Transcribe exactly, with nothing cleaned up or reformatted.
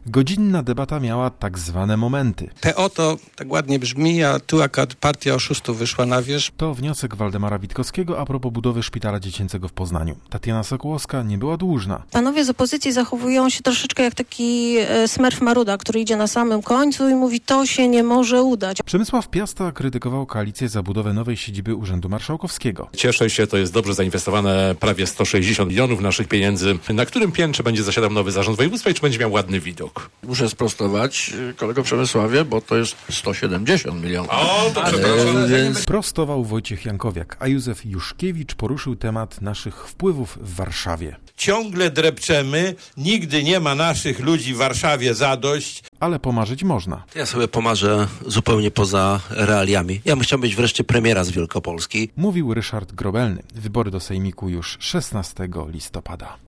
Godzinna debata miała tak zwane momenty. P O to tak ładnie brzmi, a tu akurat partia oszustów wyszła na wierzch. To wniosek Waldemara Witkowskiego a propos budowy szpitala dziecięcego w Poznaniu. Tatiana Sokołowska nie była dłużna. Panowie z opozycji zachowują się troszeczkę jak taki smerf maruda, który idzie na samym końcu i mówi, to się nie może udać. Przemysław Piasta krytykował koalicję za budowę nowej siedziby Urzędu Marszałkowskiego. Cieszę się, to jest dobrze zainwestowane prawie sto sześćdziesiąt milionów naszych pieniędzy. Na którym piętrze będzie zasiadał nowy zarząd województwa i czy będzie miał ładny widok? Muszę sprostować, kolego Przemysławie, bo to jest sto siedemdziesiąt milionów. O, to przepraszam. E, więc... Prostował Wojciech Jankowiak, a Józef Juszkiewicz poruszył temat naszych wpływów w Warszawie. Ciągle drepczemy, nigdy nie ma naszych ludzi w Warszawie zadość. Ale pomarzyć można. Ja sobie pomarzę zupełnie poza realiami. Ja bym chciał być wreszcie premiera z Wielkopolski. Mówił Ryszard Grobelny. Wybory do Sejmiku już szesnastego listopada.